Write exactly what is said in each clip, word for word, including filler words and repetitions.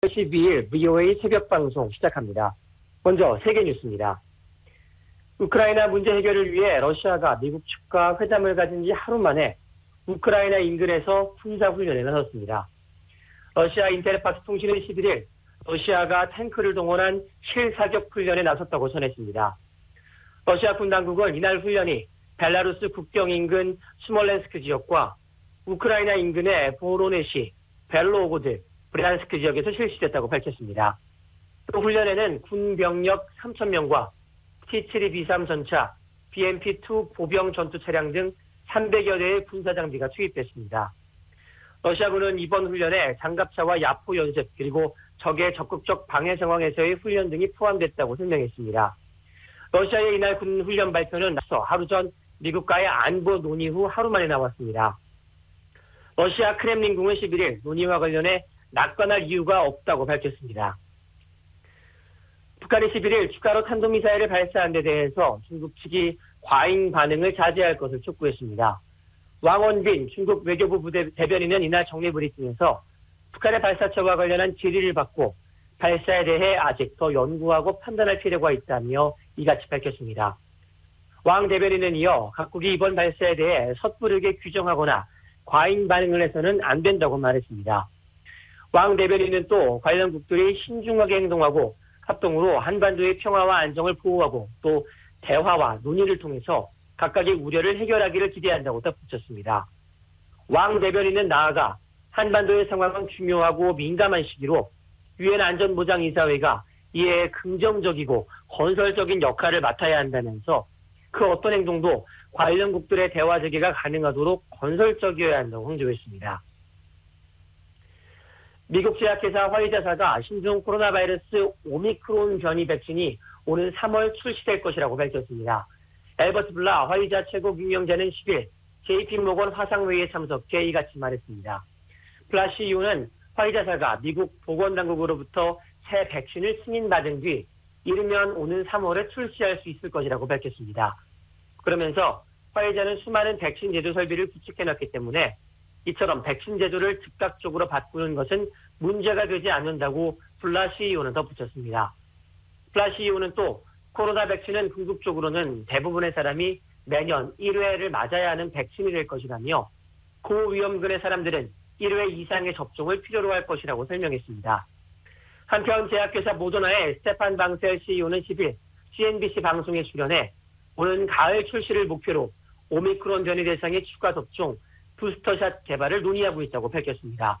십이일 브이오에이 새벽 방송 시작합니다. 먼저 세계 뉴스입니다. 우크라이나 문제 해결을 위해 러시아가 미국 측과 회담을 가진 지 하루 만에 우크라이나 인근에서 군사훈련에 나섰습니다. 러시아 인테르팍스 통신은 십일일 러시아가 탱크를 동원한 실사격 훈련에 나섰다고 전했습니다. 러시아 군 당국은 이날 훈련이 벨라루스 국경 인근 스몰렌스크 지역과 우크라이나 인근의 보로네시, 벨로고드, 브리안스크 지역에서 실시됐다고 밝혔습니다. 또 훈련에는 군 병력 삼천 명과 티 칠이비삼 전차, 비엠피 투 보병 전투 차량 등 삼백여 대의 군사 장비가 투입됐습니다. 러시아군은 이번 훈련에 장갑차와 야포 연습 그리고 적의 적극적 방해 상황에서의 훈련 등이 포함됐다고 설명했습니다. 러시아의 이날 군 훈련 발표는 앞서 하루 전 미국과의 안보 논의 후 하루 만에 나왔습니다. 러시아 크렘린궁은 십일일 논의와 관련해 낙관할 이유가 없다고 밝혔습니다. 북한이 십일일 추가로 탄도미사일을 발사한 데 대해서 중국 측이 과잉 반응을 자제할 것을 촉구했습니다. 왕원빈 중국 외교부 부대 대변인은 이날 정례 브리핑에서 북한의 발사체와 관련한 질의를 받고 발사에 대해 아직 더 연구하고 판단할 필요가 있다며 이같이 밝혔습니다. 왕 대변인은 이어 각국이 이번 발사에 대해 섣부르게 규정하거나 과잉 반응을 해서는 안 된다고 말했습니다. 왕 대변인은 또 관련 국들이 신중하게 행동하고 합동으로 한반도의 평화와 안정을 보호하고 또 대화와 논의를 통해서 각각의 우려를 해결하기를 기대한다고 덧붙였습니다. 왕 대변인은 나아가 한반도의 상황은 중요하고 민감한 시기로 유엔 안전보장이사회가 이에 긍정적이고 건설적인 역할을 맡아야 한다면서 그 어떤 행동도 관련 국들의 대화 재개가 가능하도록 건설적이어야 한다고 강조했습니다. 미국 제약회사 화이자사가 신종 코로나 바이러스 오미크론 변이 백신이 오는 삼월 출시될 것이라고 밝혔습니다. 앨버트 블라 화이자 최고 경영자는 십일 제이피모건 화상회의에 참석해 이같이 말했습니다. 블라 씨이오는 화이자사가 미국 보건당국으로부터 새 백신을 승인받은 뒤 이르면 오는 삼월에 출시할 수 있을 것이라고 밝혔습니다. 그러면서 화이자는 수많은 백신 제조 설비를 구축해놨기 때문에 이처럼 백신 제조를 즉각적으로 바꾸는 것은 문제가 되지 않는다고 블라 씨이오는 덧붙였습니다. 블라 씨이오는 또 코로나 백신은 궁극적으로는 대부분의 사람이 매년 일 회를 맞아야 하는 백신이 될 것이라며 고위험군의 사람들은 일 회 이상의 접종을 필요로 할 것이라고 설명했습니다. 한편 제약회사 모더나의 스테판 방셀 씨이오는 십일 씨엔비씨 방송에 출연해 오는 가을 출시를 목표로 오미크론 변이 대상의 추가 접종 부스터샷 개발을 논의하고 있다고 밝혔습니다.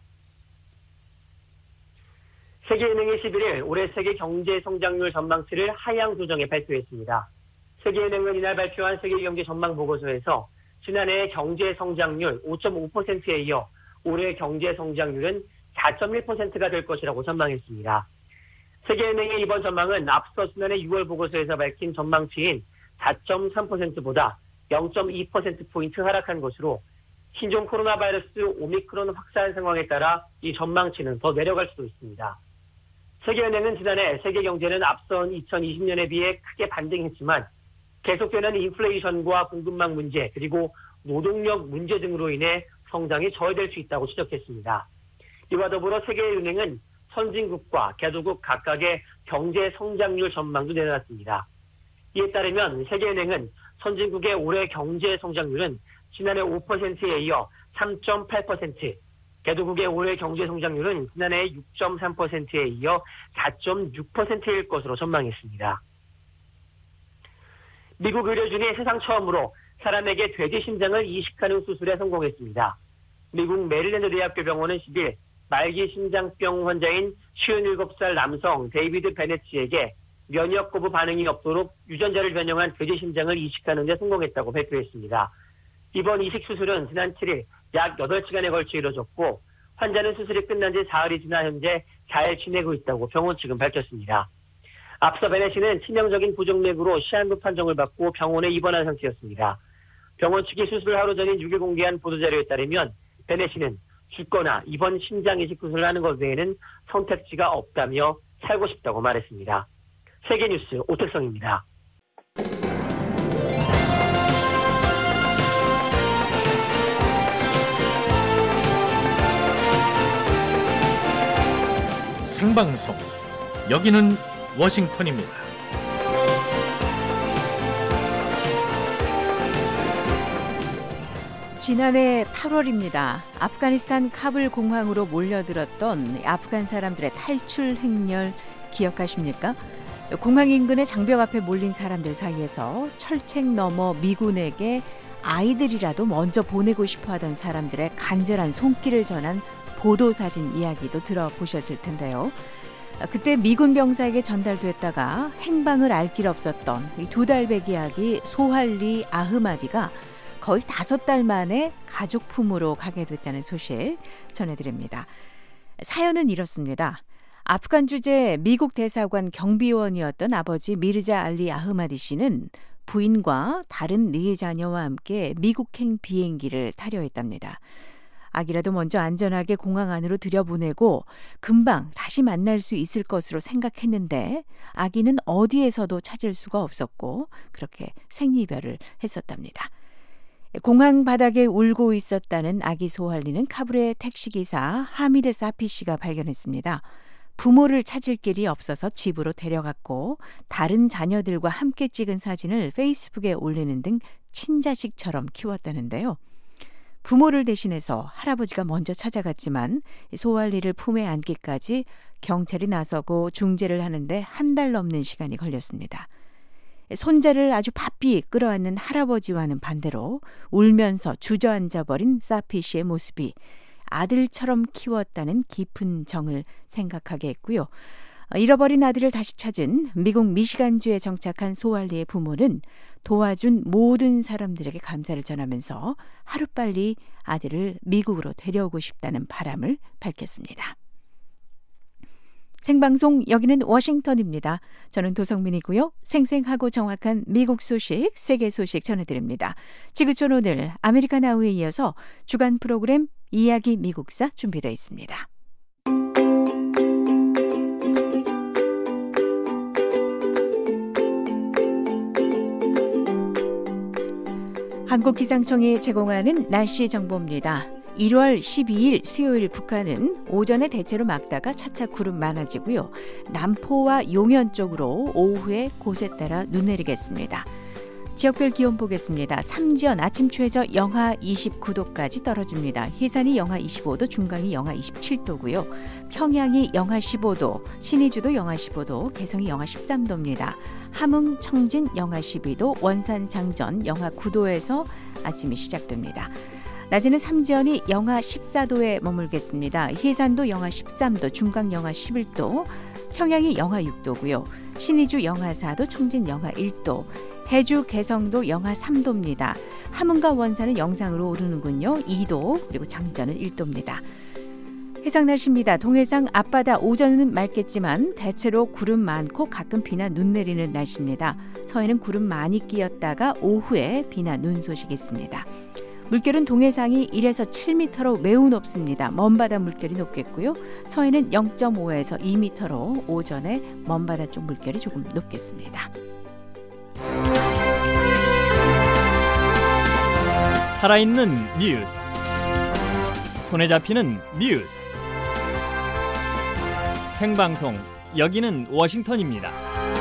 세계은행이 십일일 올해 세계 경제 성장률 전망치를 하향 조정해 발표했습니다. 세계은행은 이날 발표한 세계 경제 전망 보고서에서 지난해의 경제 성장률 오 점 오 퍼센트에 이어 올해 경제 성장률은 사 점 일 퍼센트가 될 것이라고 전망했습니다. 세계은행의 이번 전망은 앞서 지난해 유월 보고서에서 밝힌 전망치인 사 점 삼 퍼센트보다 영 점 이 퍼센트포인트 하락한 것으로 신종 코로나 바이러스 오미크론 확산 상황에 따라 이 전망치는 더 내려갈 수도 있습니다. 세계은행은 지난해 세계 경제는 앞선 이천이십 년에 비해 크게 반등했지만 계속되는 인플레이션과 공급망 문제 그리고 노동력 문제 등으로 인해 성장이 저해될 수 있다고 지적했습니다. 이와 더불어 세계은행은 선진국과 개도국 각각의 경제 성장률 전망도 내놨습니다. 이에 따르면 세계은행은 선진국의 올해 경제 성장률은 지난해 오 퍼센트에 이어 삼 점 팔 퍼센트, 개도국의 올해 경제 성장률은 지난해 육 점 삼 퍼센트에 이어 사 점 육 퍼센트일 것으로 전망했습니다. 미국 의료진이 세상 처음으로 사람에게 돼지 심장을 이식하는 수술에 성공했습니다. 미국 메릴랜드 대학교 병원은 십일 말기 심장병 환자인 쉰일곱 살 남성 데이비드 베넷 씨에게 면역 거부 반응이 없도록 유전자를 변형한 돼지 심장을 이식하는 데 성공했다고 발표했습니다. 이번 이식 수술은 지난 칠일 약 여덟 시간에 걸쳐 이뤄졌고 환자는 수술이 끝난 지 사흘이 지나 현재 잘 지내고 있다고 병원 측은 밝혔습니다. 앞서 베넷 씨는 치명적인 부정맥으로 시한부 판정을 받고 병원에 입원한 상태였습니다. 병원 측이 수술 하루 전인 육 일 공개한 보도자료에 따르면 베넷 씨는 죽거나 이번 심장 이식 수술을 하는 것 외에는 선택지가 없다며 살고 싶다고 말했습니다. 세계뉴스 오택성입니다. 생방송. 여기는 워싱턴입니다. 지난해 팔월입니다. 아프가니스탄 카불 공항으로 몰려들었던 아프간 사람들의 탈출 행렬 기억하십니까? 공항 인근의 장벽 앞에 몰린 사람들 사이에서 철책 넘어 미군에게 아이들이라도 먼저 보내고 싶어하던 사람들의 간절한 손길을 전한 보도사진 이야기도 들어보셨을 텐데요. 그때 미군 병사에게 전달됐다가 행방을 알 길 없었던 두 달백 이야기 소할리 아흐마디가 거의 다섯 달 만에 가족 품으로 가게 됐다는 소식 전해드립니다. 사연은 이렇습니다. 아프간 주재 미국 대사관 경비원이었던 아버지 미르자 알리 아흐마디 씨는 부인과 다른 네 자녀와 함께 미국행 비행기를 타려 했답니다. 아기라도 먼저 안전하게 공항 안으로 들여보내고 금방 다시 만날 수 있을 것으로 생각했는데 아기는 어디에서도 찾을 수가 없었고 그렇게 생이별을 했었답니다. 공항 바닥에 울고 있었다는 아기 소할리는 카불의 택시기사 하미드 사피 씨가 발견했습니다. 부모를 찾을 길이 없어서 집으로 데려갔고 다른 자녀들과 함께 찍은 사진을 페이스북에 올리는 등 친자식처럼 키웠다는데요. 부모를 대신해서 할아버지가 먼저 찾아갔지만 소할리를 품에 안기까지 경찰이 나서고 중재를 하는데 한 달 넘는 시간이 걸렸습니다. 손자를 아주 바삐 끌어안는 할아버지와는 반대로 울면서 주저앉아버린 사피 씨의 모습이 아들처럼 키웠다는 깊은 정을 생각하게 했고요. 잃어버린 아들을 다시 찾은 미국 미시간주에 정착한 소할리의 부모는 도와준 모든 사람들에게 감사를 전하면서 하루빨리 아들을 미국으로 데려오고 싶다는 바람을 밝혔습니다. 생방송 여기는 워싱턴입니다. 저는 도성민이고요. 생생하고 정확한 미국 소식, 세계 소식 전해드립니다. 지구촌 오늘 아메리칸 아우에 이어서 주간 프로그램 이야기 미국사 준비되어 있습니다. 한국기상청이 제공하는 날씨 정보입니다. 일월 십이일 수요일 북한은 오전에 대체로 맑다가 차차 구름 많아지고요. 남포와 용현 쪽으로 오후에 곳에 따라 눈 내리겠습니다. 지역별 기온 보겠습니다. 삼지연 아침 최저 영하 이십구 도까지 떨어집니다. 해산이 영하 이십오 도, 중강이 영하 이십칠 도고요. 평양이 영하 십오 도, 신의주도 영하 십오 도, 개성이 영하 십삼 도입니다. 함흥, 청진 영하 십이 도, 원산, 장전 영하 구 도에서 아침이 시작됩니다. 낮에는 삼지연이 영하 십사 도에 머물겠습니다. 해산도 영하 십삼 도, 중강 영하 십일 도, 평양이 영하 육 도고요. 신의주 영하 사 도, 청진 영하 일 도, 해주, 개성도 영하 삼 도입니다. 함흥과 원산은 영상으로 오르는군요. 이 도, 그리고 장전은 일 도입니다. 해상 날씨입니다. 동해상 앞바다 오전은 맑겠지만 대체로 구름 많고 가끔 비나 눈 내리는 날씨입니다. 서해는 구름 많이 끼었다가 오후에 비나 눈 소식이 있습니다. 물결은 동해상이 일에서 칠 미터로 매우 높습니다. 먼바다 물결이 높겠고요. 서해는 영 점 오에서 이 미터로 오전에 먼바다 쪽 물결이 조금 높겠습니다. 살아있는 뉴스, 손에 잡히는 뉴스, 생방송 여기는 워싱턴입니다.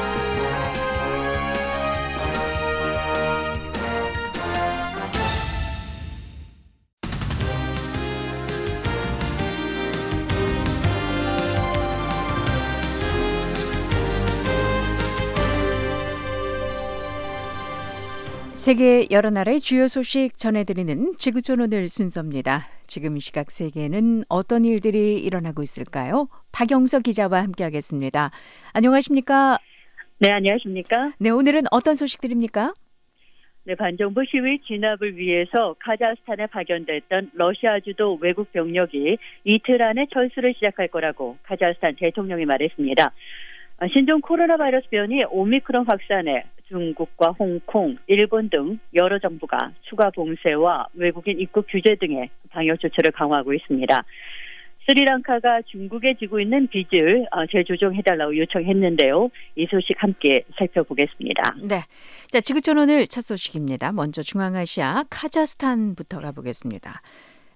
세계 여러 나라의 주요 소식 전해드리는 지구촌 오늘 순서입니다. 지금 이 시각 세계에는 어떤 일들이 일어나고 있을까요? 박영서 기자와 함께하겠습니다. 안녕하십니까? 네, 안녕하십니까? 네, 오늘은 어떤 소식들입니까? 네, 반정부 시위 진압을 위해서 카자흐스탄에 파견됐던 러시아 주도 외국 병력이 이틀 안에 철수를 시작할 거라고 카자흐스탄 대통령이 말했습니다. 신종 코로나 바이러스 변이 오미크론 확산에 중국과 홍콩, 일본 등 여러 정부가 추가 봉쇄와 외국인 입국 규제 등의 방역 조치를 강화하고 있습니다. 스리랑카가 중국에 지고 있는 빚을 재조정해달라고 요청했는데요. 이 소식 함께 살펴보겠습니다. 네, 자 지구촌 오늘 첫 소식입니다. 먼저 중앙아시아 카자흐스탄부터 가보겠습니다.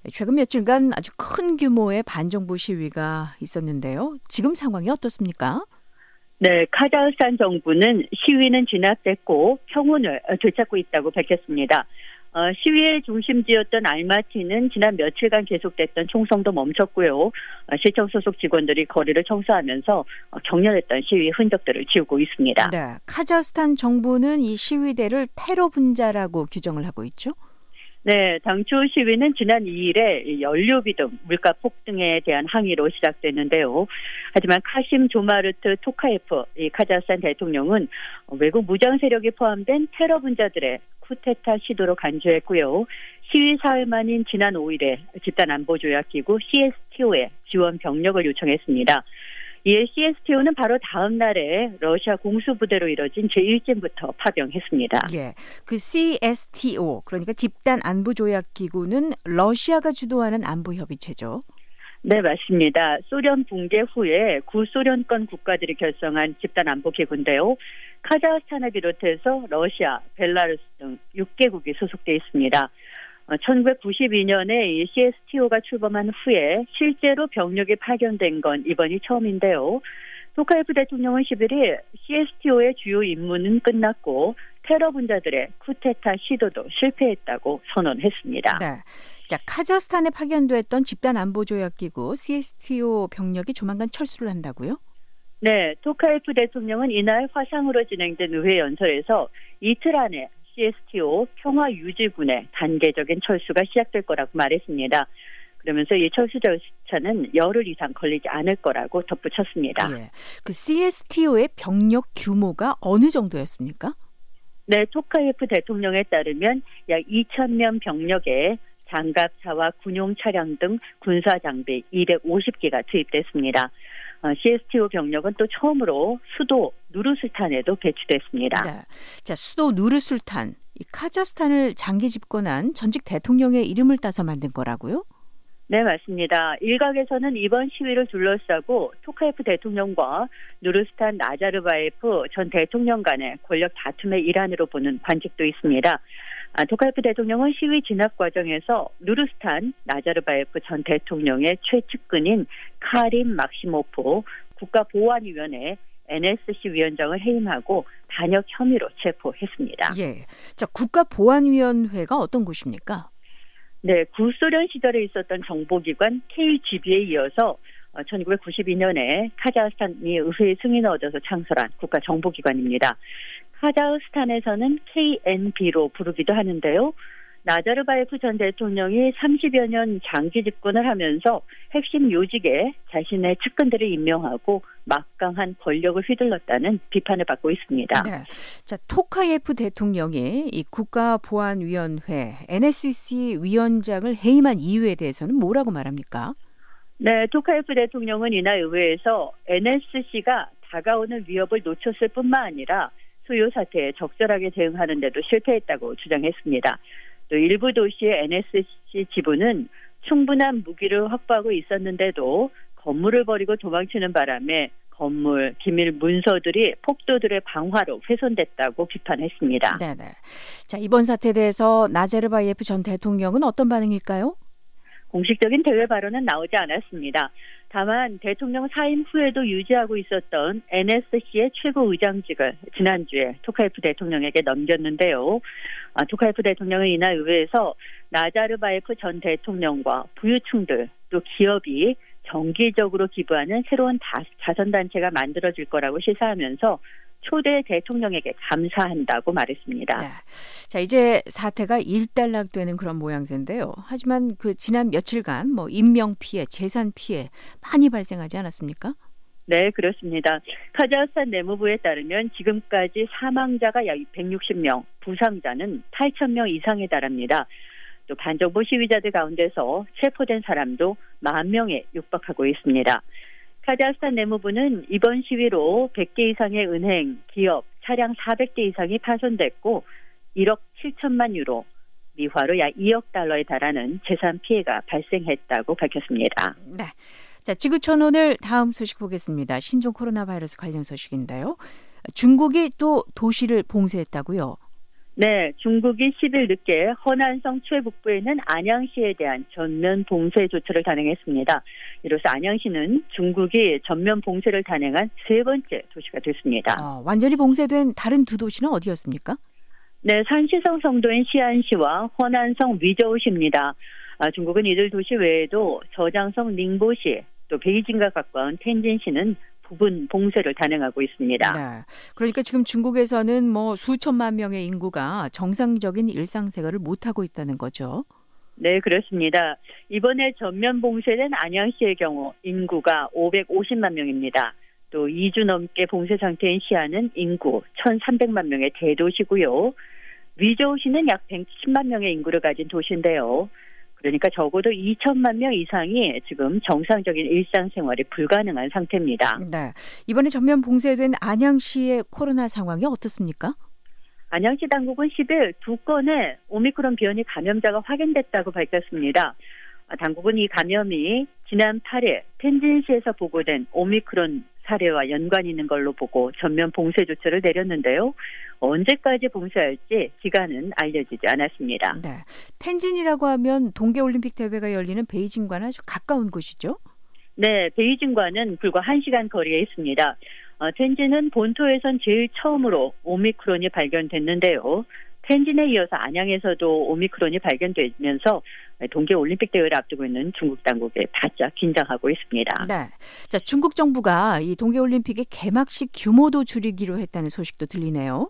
최근 며칠간 아주 큰 규모의 반정부 시위가 있었는데요. 지금 상황이 어떻습니까? 네, 카자흐스탄 정부는 시위는 진압됐고 평온을 되찾고 있다고 밝혔습니다. 어, 시위의 중심지였던 알마티는 지난 며칠간 계속됐던 총성도 멈췄고요. 어, 시청 소속 직원들이 거리를 청소하면서 어, 격렬했던 시위 흔적들을 지우고 있습니다. 네, 카자흐스탄 정부는 이 시위대를 테러 분자라고 규정을 하고 있죠? 네, 당초 시위는 지난 이 일에 연료비 등 물가 폭등에 대한 항의로 시작됐는데요. 하지만 카심 조마르트 토카예프 이 카자흐스탄 대통령은 외국 무장 세력이 포함된 테러 분자들의 쿠데타 시도로 간주했고요. 시위 사흘 만인 지난 오 일에 집단안보조약기구 씨에스티오에 지원 병력을 요청했습니다. 이에 씨에스티오는 바로 다음 날에 러시아 공수부대로 이뤄진 제일 진부터 파병했습니다. 예, 그 씨에스티오 그러니까 집단안보조약기구는 러시아가 주도하는 안보협의체죠. 네, 맞습니다. 소련 붕괴 후에 구소련권 국가들이 결성한 집단안보기구인데요. 카자흐스탄을 비롯해서 러시아, 벨라루스 등 여섯 개국이 소속돼 있습니다. 천구백구십이 년에 이 씨에스티오가 출범한 후에 실제로 병력이 파견된 건 이번이 처음인데요. 토카예프 대통령은 십일 일 씨에스티오의 주요 임무는 끝났고 테러 분자들의 쿠데타 시도도 실패했다고 선언했습니다. 네. 자, 카자흐스탄에 파견됐던 집단안보조약기구 씨에스티오 병력이 조만간 철수를 한다고요? 네, 토카예프 대통령은 이날 화상으로 진행된 의회 연설에서 이틀 안에 씨에스티오 평화유지군의 단계적인 철수가 시작될 거라고 말했습니다. 그러면서 이 철수 절차는 열흘 이상 걸리지 않을 거라고 덧붙였습니다. 예. 그 씨에스티오의 병력 규모가 어느 정도였습니까? 네, 토카예프 대통령에 따르면 약 이천 명 병력에 장갑차와 군용 차량 등 군사 장비 이백오십 기가 투입됐습니다. 씨에스티오 병력은 또 처음으로 수도 누르술탄에도 배치됐습니다. 네. 자, 수도 누르술탄, 이 카자흐스탄을 장기 집권한 전직 대통령의 이름을 따서 만든 거라고요? 네, 맞습니다. 일각에서는 이번 시위를 둘러싸고 토카예프 대통령과 누르스탄 나자르바예프 전 대통령 간의 권력 다툼의 일환으로 보는 관측도 있습니다. 아, 토카예프 대통령은 시위 진압 과정에서 누르스탄 나자르바예프 전 대통령의 최측근인 카림 막시모프 국가보안위원회 엔에스씨 위원장을 해임하고 반역 혐의로 체포했습니다. 예. 자, 국가보안위원회가 어떤 곳입니까? 네, 구소련 시절에 있었던 정보기관 케이지비에 이어서 천구백구십이 년에 카자흐스탄이 의회의 승인을 얻어서 창설한 국가정보기관입니다. 카자흐스탄에서는 케이엔비로 부르기도 하는데요. 나자르바예프 전 대통령이 삼십여 년 장기 집권을 하면서 핵심 요직에 자신의 측근들을 임명하고 막강한 권력을 휘둘렀다는 비판을 받고 있습니다. 네. 자, 토카예프 대통령이 이 국가보안위원회 엔에스씨 위원장을 해임한 이유에 대해서는 뭐라고 말합니까? 네, 토카예프 대통령은 이날 의회에서 엔에스씨가 다가오는 위협을 놓쳤을 뿐만 아니라 수요 사태에 적절하게 대응하는 데도 실패했다고 주장했습니다. 또 일부 도시의 엔에스씨 지부는 충분한 무기를 확보하고 있었는데도 건물을 버리고 도망치는 바람에 건물, 기밀 문서들이 폭도들의 방화로 훼손됐다고 비판했습니다. 네네. 자, 이번 사태에 대해서 나자르바예프 전 대통령은 어떤 반응일까요? 공식적인 대외 발언은 나오지 않았습니다. 다만 대통령 사임 후에도 유지하고 있었던 엔에스씨의 최고의장직을 지난주에 토카예프 대통령에게 넘겼는데요. 아, 토카예프 대통령은 이날 의회에서 나자르바예프 전 대통령과 부유층들 또 기업이 정기적으로 기부하는 새로운 자선단체가 만들어질 거라고 시사하면서 초대 대통령에게 감사한다고 말했습니다. 네. 자, 이제 사태가 일단락되는 그런 모양새인데요. 하지만 그 지난 며칠간 뭐 인명 피해, 재산 피해 많이 발생하지 않았습니까? 네, 그렇습니다. 카자흐스탄 내무부에 따르면 지금까지 사망자가 약 백육십 명, 부상자는 팔천 명 이상에 달합니다. 또 반정부 시위자들 가운데서 체포된 사람도 만 명에 육박하고 있습니다. 카자흐스탄 내무부는 이번 시위로 백 개 이상의 은행, 기업, 차량 사백 대 이상이 파손됐고 일억 칠천만 유로, 미화로 약 이억 달러에 달하는 재산 피해가 발생했다고 밝혔습니다. 네. 자, 지구촌 오늘 다음 소식 보겠습니다. 신종 코로나 바이러스 관련 소식인데요. 중국이 또 도시를 봉쇄했다고요? 네, 중국이 십 일 늦게 허난성 최북부에는 안양시에 대한 전면 봉쇄 조처를 단행했습니다. 이로써 안양시는 중국이 전면 봉쇄를 단행한 세 번째 도시가 됐습니다. 어, 완전히 봉쇄된 다른 두 도시는 어디였습니까? 네, 산시성 성도인 시안시와 허난성 위저우시입니다. 아, 중국은 이들 도시 외에도 저장성 닝보시, 또 베이징과 가까운 텐진시는 부분 봉쇄를 단행하고 있습니다. 네. 그러니까 지금 중국에서는 뭐 수천만 명의 인구가 정상적인 일상생활을 못하고 있다는 거죠. 네, 그렇습니다. 이번에 전면 봉쇄된 안양시의 경우 인구가 오백오십만 명입니다. 또 이 주 넘게 봉쇄 상태인 시안은 인구 천삼백만 명의 대도시고요. 위저우시는 약 백십만 명의 인구를 가진 도시인데요. 그러니까 적어도 이천만 명 이상이 지금 정상적인 일상생활이 불가능한 상태입니다. 네. 이번에 전면 봉쇄된 안양시의 코로나 상황이 어떻습니까? 안양시 당국은 십 일 두 건의 오미크론 변이 감염자가 확인됐다고 밝혔습니다. 당국은 이 감염이 지난 팔 일 텐진시에서 보고된 오미크론 사례와 연관이 있는 걸로 보고 전면 봉쇄 조처를 내렸는데요. 언제까지 봉쇄할지 기간은 알려지지 않았습니다. 네. 텐진이라고 하면 동계올림픽 대회가 열리는 베이징과는 아주 가까운 곳이죠? 네, 베이징과는 불과 한 시간 거리에 있습니다. 어, 텐진은 본토에선 제일 처음으로 오미크론이 발견됐는데요. 텐진에 이어서 안양에서도 오미크론이 발견되면서 동계올림픽 대회를 앞두고 있는 중국 당국에 바짝 긴장하고 있습니다. 네. 자, 중국 정부가 이 동계올림픽의 개막식 규모도 줄이기로 했다는 소식도 들리네요.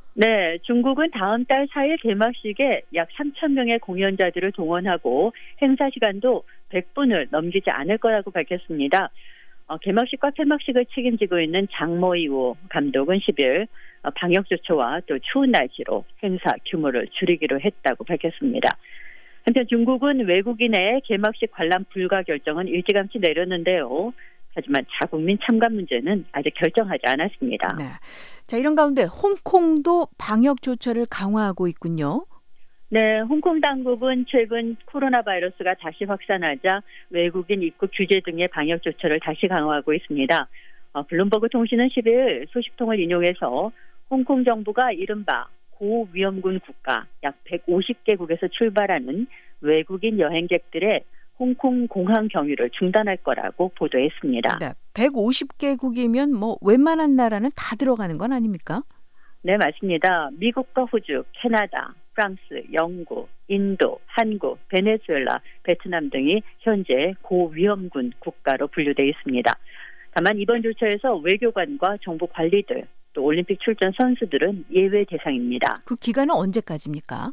네, 중국은 다음 달 사 일 개막식에 약 삼천 명의 공연자들을 동원하고 행사 시간도 백 분을 넘기지 않을 거라고 밝혔습니다. 어, 개막식과 폐막식을 책임지고 있는 장머이우 감독은 십 일 어, 방역 조처와 또 추운 날씨로 행사 규모를 줄이기로 했다고 밝혔습니다. 한편 중국은 외국인의 개막식 관람 불가 결정은 일찌감치 내렸는데요. 하지만 자국민 참가 문제는 아직 결정하지 않았습니다. 네. 자, 이런 가운데 홍콩도 방역 조처를 강화하고 있군요. 네, 홍콩 당국은 최근 코로나 바이러스가 다시 확산하자 외국인 입국 규제 등의 방역 조처를 다시 강화하고 있습니다. 어, 블룸버그 통신은 십 일 소식통을 인용해서 홍콩 정부가 이른바 고위험군 국가 약 백오십 개국에서 출발하는 외국인 여행객들의 홍콩 공항 경유를 중단할 거라고 보도했습니다. 네, 백오십 개국이면 뭐 웬만한 나라는 다 들어가는 건 아닙니까? 네, 맞습니다. 미국과 호주, 캐나다, 프랑스, 영국, 인도, 한국, 베네수엘라, 베트남 등이 현재 고위험군 국가로 분류되어 있습니다. 다만 이번 조처에서 외교관과 정부 관리들, 또 올림픽 출전 선수들은 예외 대상입니다. 그 기간은 언제까지입니까?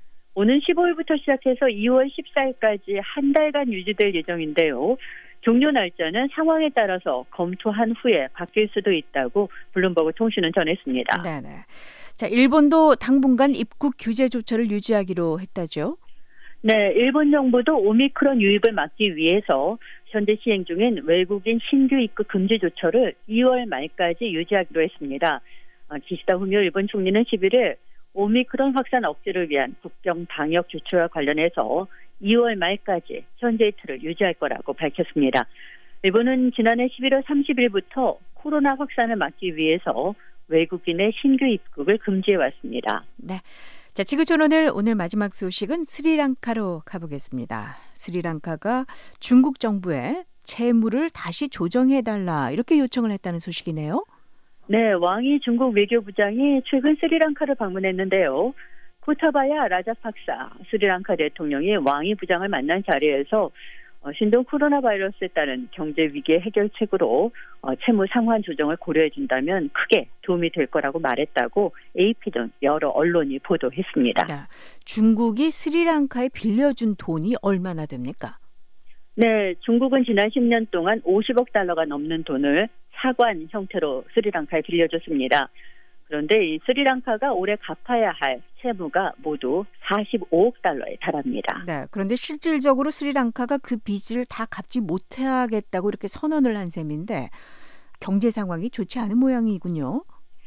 오는 십오 일부터 시작해서 이월 십사일까지 한 달간 유지될 예정인데요. 종료 날짜는 상황에 따라서 검토한 후에 바뀔 수도 있다고 블룸버그 통신은 전했습니다. 네네. 자, 일본도 당분간 입국 규제 조처를 유지하기로 했다죠? 네, 일본 정부도 오미크론 유입을 막기 위해서 현재 시행 중인 외국인 신규 입국 금지 조처를 이월 말까지 유지하기로 했습니다. 기시다 후미오 일본 총리는 십일 일 오미크론 확산 억제를 위한 국경 방역 조치와 관련해서 이월 말까지 현재의 틀을 유지할 거라고 밝혔습니다. 일본은 지난해 십일월 삼십일부터 코로나 확산을 막기 위해서 외국인의 신규 입국을 금지해 왔습니다. 네. 자, 지구촌 오늘 오늘 마지막 소식은 스리랑카로 가보겠습니다. 스리랑카가 중국 정부에 채무를 다시 조정해달라 이렇게 요청을 했다는 소식이네요. 네, 왕이 중국 외교부장이 최근 스리랑카를 방문했는데요. 코타바야 라자팍사 스리랑카 대통령이 왕이 부장을 만난 자리에서 신종 코로나 바이러스에 따른 경제 위기의 해결책으로 채무 상환 조정을 고려해 준다면 크게 도움이 될 거라고 말했다고 에이피 등 여러 언론이 보도했습니다. 야, 중국이 스리랑카에 빌려준 돈이 얼마나 됩니까? 네, 중국은 지난 십 년 동안 오십억 달러가 넘는 돈을 사관 형태로 스리랑카에 빌려줬습니다. 그런데 이 스리랑카가 올해 갚아야 할 채무가 모두 사십오억 달러에 달합니다. 네, 그런데 실질적으로 스리랑카가 그 빚을 다 갚지 못하겠다고 이렇게 선언을 한 셈인데 경제 상황이 좋지 않은 모양이군요.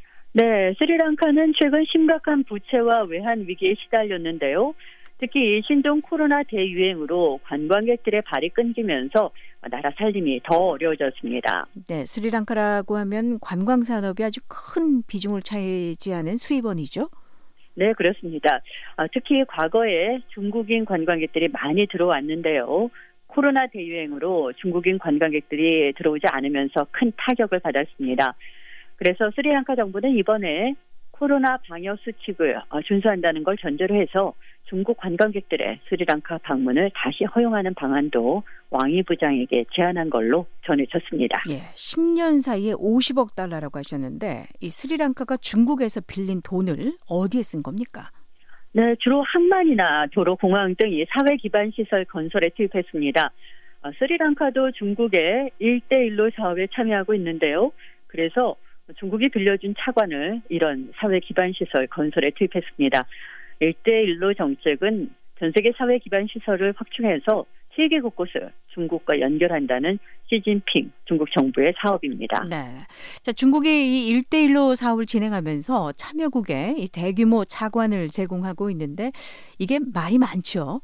네, 스리랑카는 최근 심각한 부채와 외환 위기에 시달렸는데요. 특히 신종 코로나 대유행으로 관광객들의 발이 끊기면서 나라 살림이 더 어려워졌습니다. 네, 스리랑카라고 하면 관광 산업이 아주 큰 비중을 차지하는 수입원이죠. 네, 그렇습니다. 아, 특히 과거에 중국인 관광객들이 많이 들어왔는데요. 코로나 대유행으로 중국인 관광객들이 들어오지 않으면서 큰 타격을 받았습니다. 그래서 스리랑카 정부는 이번에 코로나 방역 수칙을 준수한다는 걸 전제로 해서 중국 관광객들의 스리랑카 방문을 다시 허용하는 방안도 왕이 부장에게 제안한 걸로 전해졌습니다. 예, 십 년 사이에 오십억 달러라고 하셨는데 이 스리랑카가 중국에서 빌린 돈을 어디에 쓴 겁니까? 네, 주로 항만이나 도로, 공항 등 이 사회 기반 시설 건설에 투입했습니다. 어, 스리랑카도 중국의 일대일로 사업에 참여하고 있는데요. 그래서 중국이 빌려준 차관을 이런 사회 기반 시설 건설에 투입했습니다. 일대일로 정책은 전 세계 사회 기반 시설을 확충해서 세계 곳곳을 중국과 연결한다는 시진핑 중국 정부의 사업입니다. 네. 자, 중국이 이 일대일로 사업을 진행하면서 참여국에 이 대규모 차관을 제공하고 있는데 이게 말이 많죠?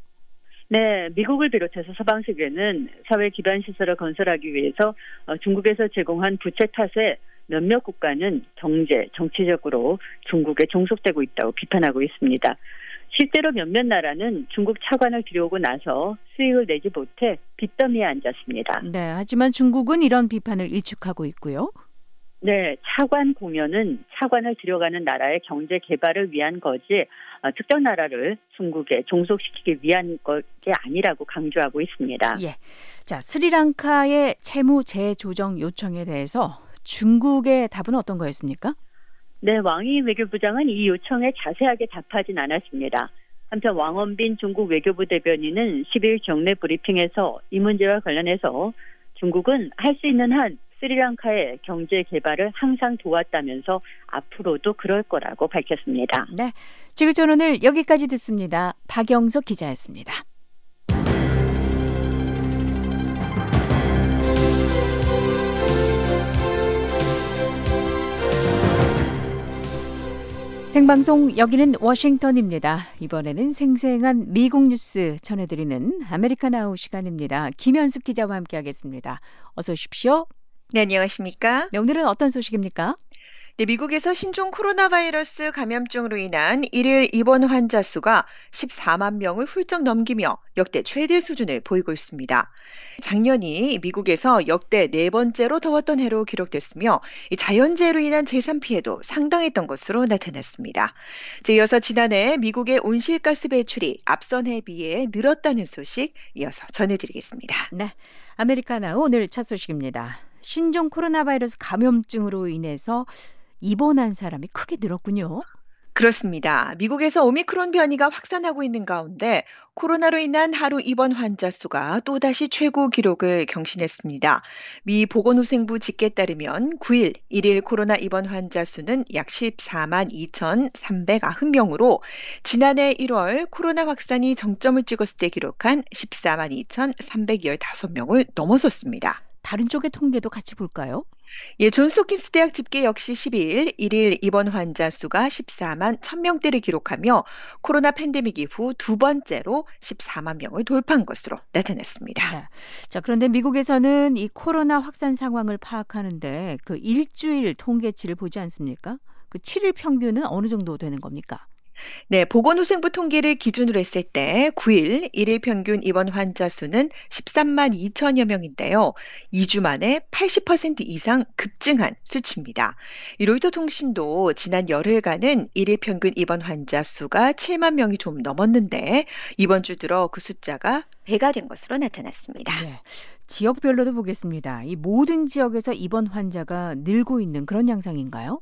네, 미국을 비롯해서 서방 세계는 사회 기반 시설을 건설하기 위해서 중국에서 제공한 부채 탓에 몇몇 국가는 경제, 정치적으로 중국에 종속되고 있다고 비판하고 있습니다. 실제로 몇몇 나라는 중국 차관을 들여오고 나서 수익을 내지 못해 빚더미에 앉았습니다. 네, 하지만 중국은 이런 비판을 일축하고 있고요. 네, 차관 공여는 차관을 들여가는 나라의 경제 개발을 위한 거지 어, 특정 나라를 중국에 종속시키기 위한 것이 아니라고 강조하고 있습니다. 예, 자 스리랑카의 채무 재조정 요청에 대해서 중국의 답은 어떤 거였습니까? 네, 왕이 외교부장은 이 요청에 자세하게 답하진 않았습니다. 한편 왕원빈 중국 외교부 대변인은 십일 정례 브리핑에서 이 문제와 관련해서 중국은 할 수 있는 한 스리랑카의 경제 개발을 항상 도왔다면서 앞으로도 그럴 거라고 밝혔습니다. 네, 지구촌 오늘 여기까지 듣습니다. 박영석 기자였습니다. 생방송 여기는 워싱턴입니다. 이번에는 생생한 미국 뉴스 전해드리는 아메리칸 아웃 시간입니다. 김현숙 기자와 함께하겠습니다. 어서 오십시오. 네, 안녕하십니까? 네, 오늘은 어떤 소식입니까? 네, 미국에서 신종 코로나 바이러스 감염증으로 인한 일일 입원 환자 수가 십사만 명을 훌쩍 넘기며 역대 최대 수준을 보이고 있습니다. 작년이 미국에서 역대 네 번째로 더웠던 해로 기록됐으며 이 자연재해로 인한 재산 피해도 상당했던 것으로 나타났습니다. 이어서 지난해 미국의 온실가스 배출이 앞선 해에 비해 늘었다는 소식 이어서 전해드리겠습니다. 네, 아메리카나 오늘 첫 소식입니다. 신종 코로나 바이러스 감염증으로 인해서 입원한 사람이 크게 늘었군요. 그렇습니다. 미국에서 오미크론 변이가 확산하고 있는 가운데 코로나로 인한 하루 입원 환자 수가 또다시 최고 기록을 경신했습니다. 미 보건후생부 집계에 따르면 구일 일일 코로나 입원 환자 수는 약 십사만 이천삼백구 명으로 지난해 일월 코로나 확산이 정점을 찍었을 때 기록한 십사만 이천삼백십오 명을 넘어섰습니다. 다른 쪽의 통계도 같이 볼까요? 예, 존스홉킨스 대학 집계 역시 십이일 일일 입원 환자 수가 십사만 천 명대를 기록하며 코로나 팬데믹 이후 두 번째로 십사만 명을 돌파한 것으로 나타났습니다. 네. 자, 그런데 미국에서는 이 코로나 확산 상황을 파악하는데 그 일주일 통계치를 보지 않습니까? 그 칠일 평균은 어느 정도 되는 겁니까? 네, 보건후생부 통계를 기준으로 했을 때 구일 일일 평균 입원 환자 수는 십삼만 이천여 명인데요. 이 주 만에 팔십 퍼센트 이상 급증한 수치입니다. 이 로이터 통신도 지난 열흘간은 일일 평균 입원 환자 수가 칠만 명이 좀 넘었는데 이번 주 들어 그 숫자가 배가 된 것으로 나타났습니다. 네, 지역별로도 보겠습니다. 이 모든 지역에서 입원 환자가 늘고 있는 그런 양상인가요?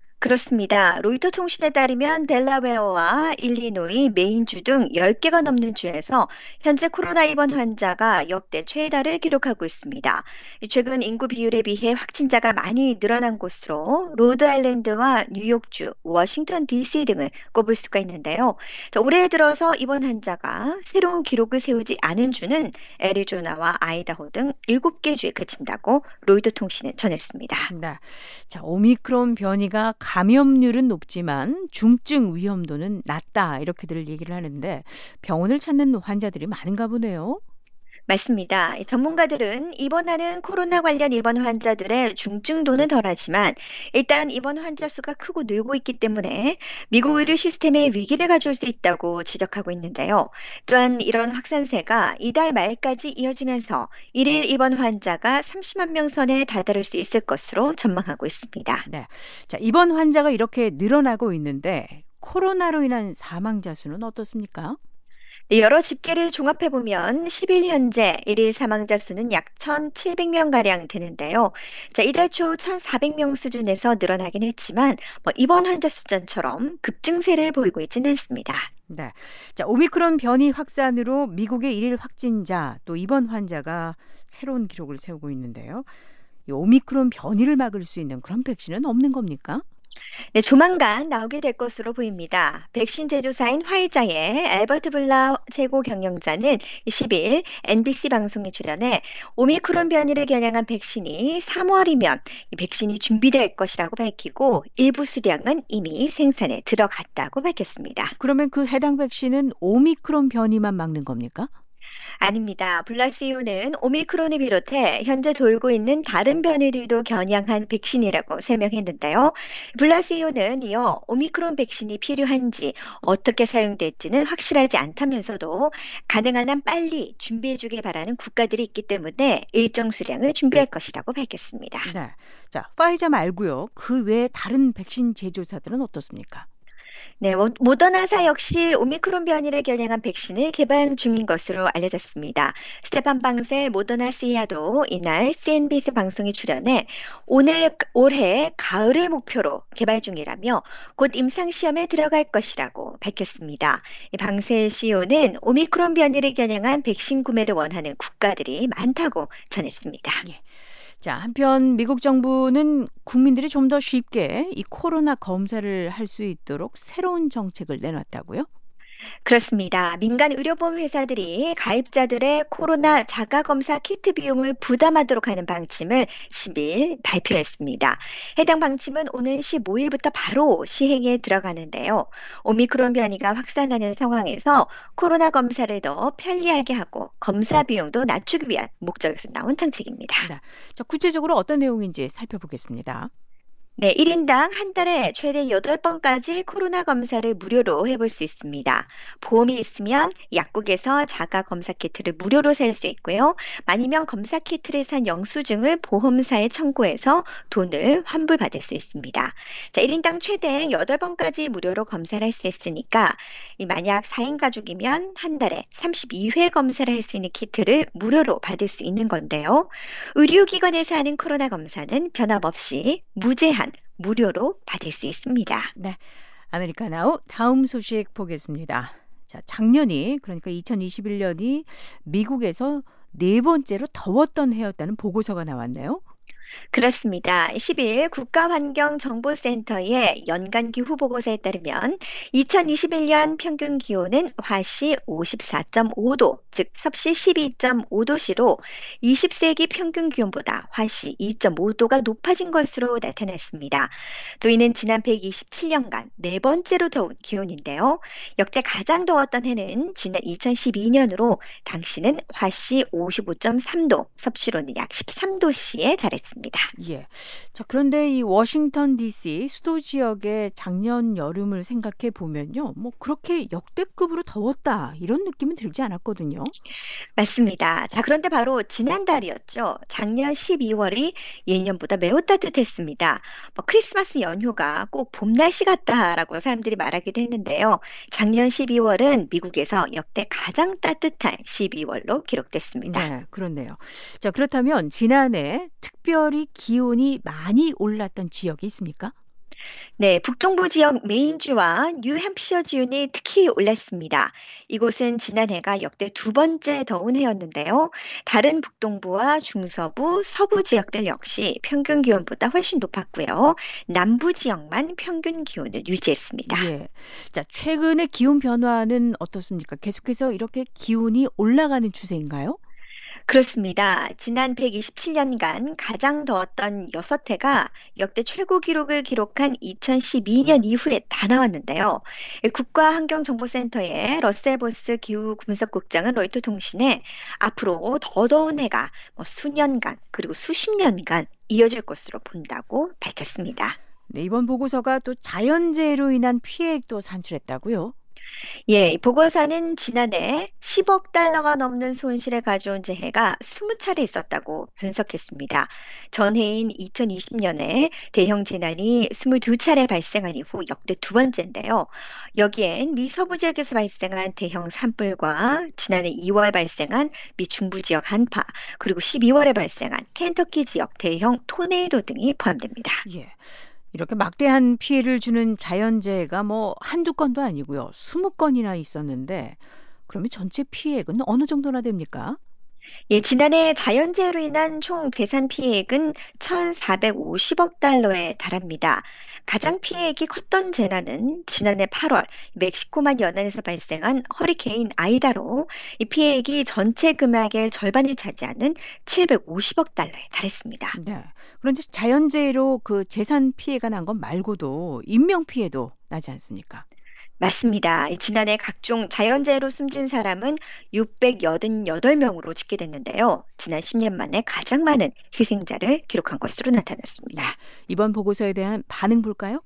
그렇습니다. 로이터 통신에 따르면 델라웨어와 일리노이, 메인주 등 열 개가 넘는 주에서 현재 코로나 입원 환자가 역대 최다를 기록하고 있습니다. 최근 인구 비율에 비해 확진자가 많이 늘어난 곳으로 로드아일랜드와 뉴욕주, 워싱턴 디씨 등을 꼽을 수가 있는데요. 자, 올해 들어서 입원 환자가 새로운 기록을 세우지 않은 주는 애리조나와 아이다호 등 일곱 개 주에 그친다고 로이터 통신은 전했습니다. 네. 자, 오미크론 변이가 감염률은 높지만 중증 위험도는 낮다 이렇게들 얘기를 하는데 병원을 찾는 환자들이 많은가 보네요. 맞습니다. 이 전문가들은 입원하는 코로나 관련 입원 환자들의 중증도는 덜하지만 일단 입원 환자 수가 크고 늘고 있기 때문에 미국 의료 시스템에 위기를 가져올 수 있다고 지적하고 있는데요. 또한 이런 확산세가 이달 말까지 이어지면서 일일 입원 환자가 삼십만 명 선에 다다를 수 있을 것으로 전망하고 있습니다. 네. 자, 입원 환자가 이렇게 늘어나고 있는데 코로나로 인한 사망자 수는 어떻습니까? 네, 여러 집계를 종합해보면 십 일 현재 일일 사망자 수는 약 천칠백 명가량 되는데요. 자, 이달 초 천사백 명 수준에서 늘어나긴 했지만 뭐 입원 환자 숫자처럼 급증세를 보이고 있지는 않습니다. 네. 자, 오미크론 변이 확산으로 미국의 일일 확진자 또 입원 환자가 새로운 기록을 세우고 있는데요. 이 오미크론 변이를 막을 수 있는 그런 백신은 없는 겁니까? 네, 조만간 나오게 될 것으로 보입니다. 백신 제조사인 화이자의 알버트 블라 최고 경영자는 십 일 엔비씨 방송에 출연해 오미크론 변이를 겨냥한 백신이 삼월이면 백신이 준비될 것이라고 밝히고 일부 수량은 이미 생산에 들어갔다고 밝혔습니다. 그러면 그 해당 백신은 오미크론 변이만 막는 겁니까? 아닙니다. 블라시오는 오미크론을 비롯해 현재 돌고 있는 다른 변이들도 겨냥한 백신이라고 설명했는데요. 블라시오는 이어 오미크론 백신이 필요한지 어떻게 사용될지는 확실하지 않다면서도 가능한 한 빨리 준비해주길 바라는 국가들이 있기 때문에 일정 수량을 준비할 것이라고 밝혔습니다. 네. 자, 파이자 말고요. 그 외에 다른 백신 제조사들은 어떻습니까? 네, 모- 모더나사 역시 오미크론 변이를 겨냥한 백신을 개발 중인 것으로 알려졌습니다. 스테판 방셀 모더나 씨이오도 이날 씨엔비씨 방송에 출연해 오늘 올해 가을을 목표로 개발 중이라며 곧 임상시험에 들어갈 것이라고 밝혔습니다. 이 방셀 씨이오는 오미크론 변이를 겨냥한 백신 구매를 원하는 국가들이 많다고 전했습니다. 자, 한편 미국 정부는 국민들이 좀 더 쉽게 이 코로나 검사를 할 수 있도록 새로운 정책을 내놨다고요? 그렇습니다. 민간 의료보험 회사들이 가입자들의 코로나 자가검사 키트 비용을 부담하도록 하는 방침을 십 일 발표했습니다. 해당 방침은 오는 십오 일부터 바로 시행에 들어가는데요. 오미크론 변이가 확산하는 상황에서 코로나 검사를 더 편리하게 하고 검사 비용도 낮추기 위한 목적에서 나온 정책입니다. 네. 자, 구체적으로 어떤 내용인지 살펴보겠습니다. 네, 일 인당 한 달에 최대 여덟 번까지 코로나 검사를 무료로 해볼 수 있습니다. 보험이 있으면 약국에서 자가 검사 키트를 무료로 살 수 있고요. 아니면 검사 키트를 산 영수증을 보험사에 청구해서 돈을 환불받을 수 있습니다. 자, 일 인당 최대 여덟 번까지 무료로 검사를 할 수 있으니까 이 만약 사 인 가족이면 한 달에 삼십이 회 검사를 할 수 있는 키트를 무료로 받을 수 있는 건데요. 의료기관에서 하는 코로나 검사는 변함없이 무제한 무료로 받을 수 있습니다. 네. 아메리카나우 다음 소식 보겠습니다. 자, 작년이 그러니까 이천이십일 년이 미국에서 네 번째로 더웠던 해였다는 보고서가 나왔네요. 그렇습니다. 십 일 국가환경정보센터의 연간 기후 보고서에 따르면 이천이십일 년 평균 기온은 화씨 오십사 점 오 도, 즉 섭씨 십이 점 오 도시로 이십 세기 평균 기온보다 화씨 이 점 오 도가 높아진 것으로 나타났습니다. 또 이는 지난 백이십칠 년간 네 번째로 더운 기온인데요. 역대 가장 더웠던 해는 지난 이천십이 년으로 당시는 화씨 오십오 점 삼 도, 섭씨로는 약 십삼 도씨에 달했습니다. 예. 자, 그런데 이 워싱턴 디씨 수도 지역의 작년 여름을 생각해 보면요. 뭐 그렇게 역대급으로 더웠다. 이런 느낌은 들지 않았거든요. 맞습니다. 자, 그런데 바로 지난달이었죠. 작년 십이 월이 예년보다 매우 따뜻했습니다. 뭐 크리스마스 연휴가 꼭 봄 날씨 같다라고 사람들이 말하기도 했는데요. 작년 십이 월은 미국에서 역대 가장 따뜻한 십이 월로 기록됐습니다. 네, 그렇네요. 자, 그렇다면 지난해 특별히 기온이 많이 올랐던 지역이 있습니까? 네, 북동부 지역 메인주와 뉴햄프셔 지역이 특히 올랐습니다. 이곳은 지난해가 역대 두 번째 더운 해였는데요. 다른 북동부와 중서부, 서부 지역들 역시 평균 기온보다 훨씬 높았고요. 남부 지역만 평균 기온을 유지했습니다. 예. 자, 최근의 기온 변화는 어떻습니까? 계속해서 이렇게 기온이 올라가는 추세인가요? 그렇습니다. 지난 백이십칠 년간 가장 더웠던 여섯 해가 역대 최고 기록을 기록한 이천십이 년 이후에 다 나왔는데요. 국가환경정보센터의 러셀보스 기후분석국장은 로이터 통신에 앞으로 더 더운 해가 뭐 수년간 그리고 수십 년간 이어질 것으로 본다고 밝혔습니다. 네, 이번 보고서가 또 자연재해로 인한 피해액도 산출했다고요? 예, 이 보고서는 지난해 십억 달러가 넘는 손실을 가져온 재해가 스무 차례 있었다고 분석했습니다. 전해인 이천이십 년에 대형 재난이 스물두 차례 발생한 이후 역대 두 번째인데요. 여기엔 미 서부 지역에서 발생한 대형 산불과 지난해 이월 발생한 미 중부 지역 한파, 그리고 십이월에 발생한 켄터키 지역 대형 토네이도 등이 포함됩니다. 예. 이렇게 막대한 피해를 주는 자연재해가 뭐 한두 건도 아니고요. 스무 건이나 있었는데 그러면 전체 피해액은 어느 정도나 됩니까? 예, 지난해 자연재해로 인한 총 재산 피해액은 천사백오십억 달러에 달합니다. 가장 피해액이 컸던 재난은 지난해 팔월 멕시코만 연안에서 발생한 허리케인 아이다로 이 피해액이 전체 금액의 절반을 차지하는 칠백오십억 달러에 달했습니다. 네. 그런데 자연재해로 그 재산 피해가 난 것 말고도 인명 피해도 나지 않습니까? 맞습니다. 지난해 각종 자연재해로 숨진 사람은 육백팔십팔 명으로 집계됐는데요. 지난 십 년 만에 가장 많은 희생자를 기록한 것으로 나타났습니다. 이번 보고서에 대한 반응 볼까요?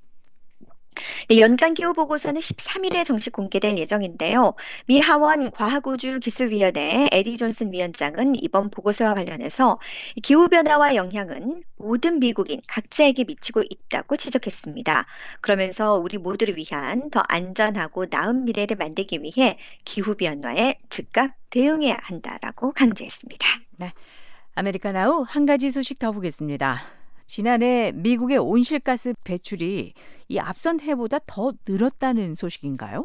네, 연간 기후 보고서는 십삼 일에 정식 공개될 예정인데요. 미 하원 과학우주기술위원회 에디 존슨 위원장은 이번 보고서와 관련해서 기후변화와 영향은 모든 미국인 각자에게 미치고 있다고 지적했습니다. 그러면서 우리 모두를 위한 더 안전하고 나은 미래를 만들기 위해 기후변화에 즉각 대응해야 한다라고 강조했습니다. 네, 아메리카나우 한 가지 소식 더 보겠습니다. 지난해 미국의 온실가스 배출이 이 앞선 해보다 더 늘었다는 소식인가요?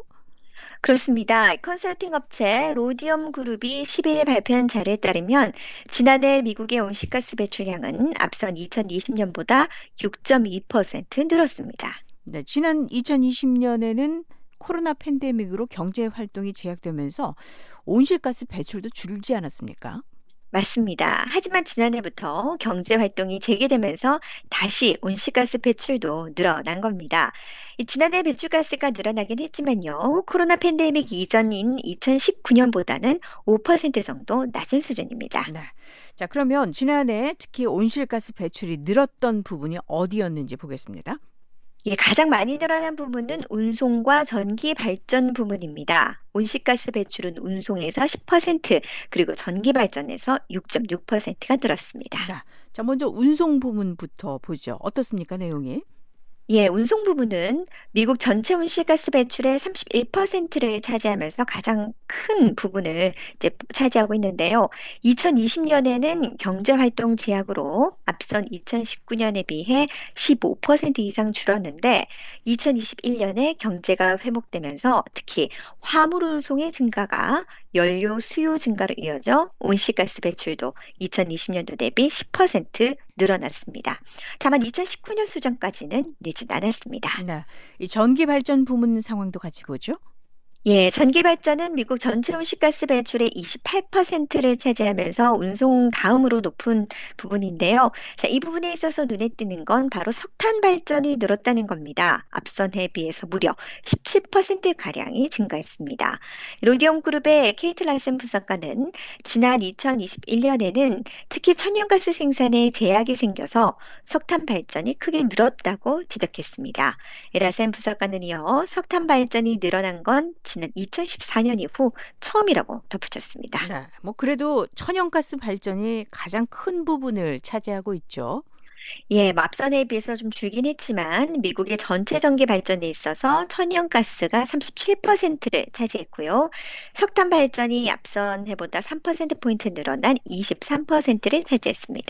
그렇습니다. 컨설팅 업체 로디엄 그룹이 십일 일 발표한 자료에 따르면 지난해 미국의 온실가스 배출량은 앞선 이천이십 년보다 육 점 이 퍼센트 늘었습니다. 네, 지난 이천이십 년에는 코로나 팬데믹으로 경제 활동이 제약되면서 온실가스 배출도 줄지 않았습니까? 맞습니다. 하지만 지난해부터 경제 활동이 재개되면서 다시 온실가스 배출도 늘어난 겁니다. 이 지난해 배출가스가 늘어나긴 했지만요. 코로나 팬데믹 이전인 이천십구 년보다는 오 퍼센트 정도 낮은 수준입니다. 네. 자, 그러면 지난해 특히 온실가스 배출이 늘었던 부분이 어디였는지 보겠습니다. 예, 가장 많이 늘어난 부분은 운송과 전기 발전 부문입니다. 온실가스 배출은 운송에서 십 퍼센트, 그리고 전기 발전에서 육 점 육 퍼센트가 늘었습니다. 자, 자, 먼저 운송 부문부터 보죠. 어떻습니까, 내용이? 예, 운송 부문은 미국 전체 온실가스 배출의 삼십일 퍼센트를 차지하면서 가장 큰 부분을 이제 차지하고 있는데요. 이천이십 년에는 경제활동 제약으로 앞선 이천십구 년에 비해 십오 퍼센트 이상 줄었는데 이천이십일 년에 경제가 회복되면서 특히 화물 운송의 증가가 연료 수요 증가로 이어져 온실가스 배출도 이천이십 년도 대비 십 퍼센트 늘어났습니다. 다만 이천십구 년 수준까지는 늘진 않았습니다. 네, 이 전기 발전 부문 상황도 같이 보죠. 예, 전기 발전은 미국 전체 온실가스 배출의 이십팔 퍼센트를 차지하면서 운송 다음으로 높은 부분인데요. 자, 이 부분에 있어서 눈에 띄는 건 바로 석탄 발전이 늘었다는 겁니다. 앞선 해에 비해서 무려 십칠 퍼센트가량이 증가했습니다. 로디엄 그룹의 케이트 랄슨 분석가는 지난 이천이십일 년에는 특히 천연가스 생산에 제약이 생겨서 석탄 발전이 크게 늘었다고 지적했습니다. 랄슨 분석가는 이어 석탄 발전이 늘어난 건 지난 이천십사 년 이후 처음이라고 덧붙였습니다. 네, 뭐 그래도 천연가스 발전이 가장 큰 부분을 차지하고 있죠. 예, 앞선 해에 비해서 좀 줄긴 했지만 미국의 전체 전기 발전에 있어서 천연가스가 삼십칠 퍼센트를 차지했고요. 석탄 발전이 앞선 해보다 삼 퍼센트포인트 늘어난 이십삼 퍼센트를 차지했습니다.